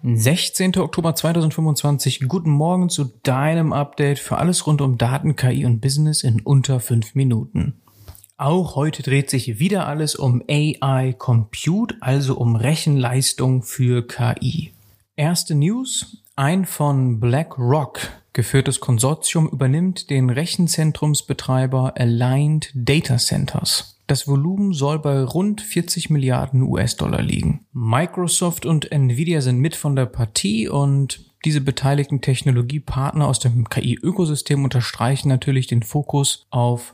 16. Oktober 2025. Guten Morgen zu deinem Update für alles rund um Daten, KI und Business in unter 5 Minuten. Auch heute dreht sich wieder alles um AI Compute, also um Rechenleistung für KI. Erste News: Ein von BlackRock geführtes Konsortium übernimmt den Rechenzentrumsbetreiber Aligned Data Centers. Das Volumen soll bei rund 40 Milliarden US-Dollar liegen. Microsoft und Nvidia sind mit von der Partie und diese beteiligten Technologiepartner aus dem KI-Ökosystem unterstreichen natürlich den Fokus auf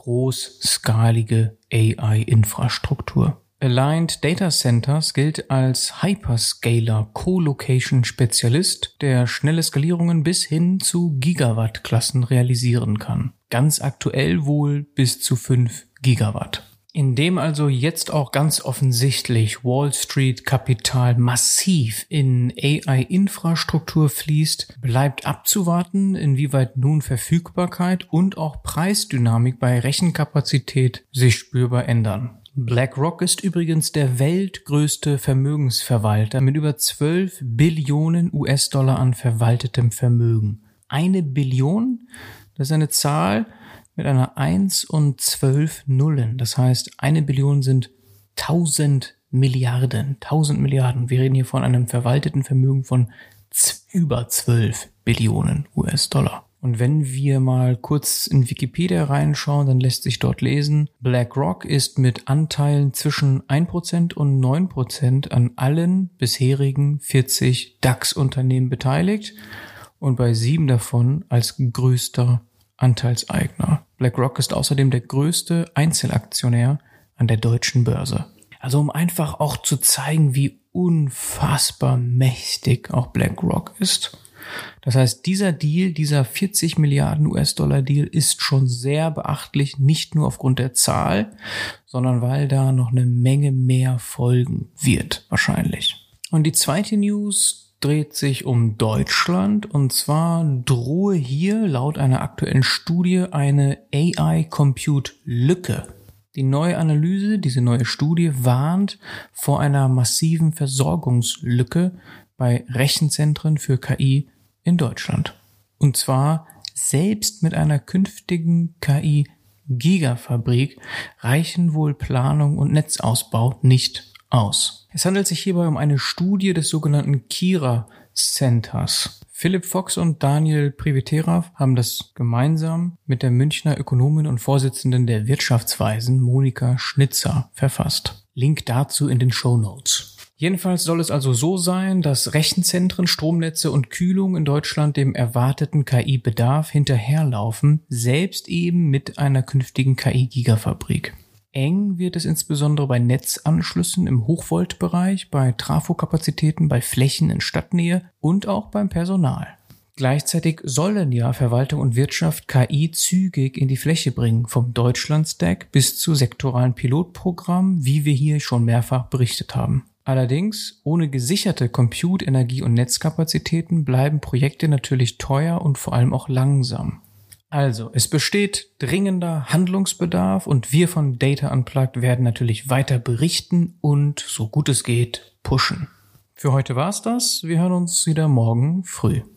großskalige AI-Infrastruktur. Aligned Data Centers gilt als Hyperscaler Co-Location Spezialist, der schnelle Skalierungen bis hin zu Gigawatt-Klassen realisieren kann. Ganz aktuell wohl bis zu 5 Gigawatt. Indem also jetzt auch ganz offensichtlich Wall Street Kapital massiv in AI-Infrastruktur fließt, bleibt abzuwarten, inwieweit nun Verfügbarkeit und auch Preisdynamik bei Rechenkapazität sich spürbar ändern. BlackRock ist übrigens der weltgrößte Vermögensverwalter mit über 12 Billionen US-Dollar an verwaltetem Vermögen. 1 Billion, das ist eine Zahl mit einer 1 und 12 Nullen. Das heißt, 1 Billion sind 1000 Milliarden. 1000 Milliarden. Wir reden hier von einem verwalteten Vermögen von über 12 Billionen US-Dollar. Und wenn wir mal kurz in Wikipedia reinschauen, dann lässt sich dort lesen: BlackRock ist mit Anteilen zwischen 1% und 9% an allen bisherigen 40 DAX-Unternehmen beteiligt und bei 7 davon als größter Anteilseigner. BlackRock ist außerdem der größte Einzelaktionär an der deutschen Börse. Also um einfach auch zu zeigen, wie unfassbar mächtig auch BlackRock ist. Das heißt, dieser Deal, dieser 40 Milliarden US-Dollar Deal ist schon sehr beachtlich, nicht nur aufgrund der Zahl, sondern weil da noch eine Menge mehr folgen wird, wahrscheinlich. Und die zweite News dreht sich um Deutschland, und zwar drohe hier laut einer aktuellen Studie eine AI-Compute-Lücke. Die neue Analyse, diese neue Studie warnt vor einer massiven Versorgungslücke bei Rechenzentren für KI in Deutschland. Und zwar selbst mit einer künftigen KI-Gigafabrik reichen wohl Planung und Netzausbau nicht aus. Es handelt sich hierbei um eine Studie des sogenannten Kira Centers. Philipp Fox und Daniel Privitera haben das gemeinsam mit der Münchner Ökonomin und Vorsitzenden der Wirtschaftsweisen Monika Schnitzer verfasst. Link dazu in den Shownotes. Jedenfalls soll es also so sein, dass Rechenzentren, Stromnetze und Kühlung in Deutschland dem erwarteten KI-Bedarf hinterherlaufen, selbst eben mit einer künftigen KI-Gigafabrik. Eng wird es insbesondere bei Netzanschlüssen im Hochvoltbereich, bei Trafokapazitäten, bei Flächen in Stadtnähe und auch beim Personal. Gleichzeitig sollen ja Verwaltung und Wirtschaft KI zügig in die Fläche bringen, vom Deutschland-Stack bis zu sektoralen Pilotprogrammen, wie wir hier schon mehrfach berichtet haben. Allerdings, ohne gesicherte Compute-, Energie- und Netzkapazitäten bleiben Projekte natürlich teuer und vor allem auch langsam. Also, es besteht dringender Handlungsbedarf und wir von Data Unplugged werden natürlich weiter berichten und, so gut es geht, pushen. Für heute war's das. Wir hören uns wieder morgen früh.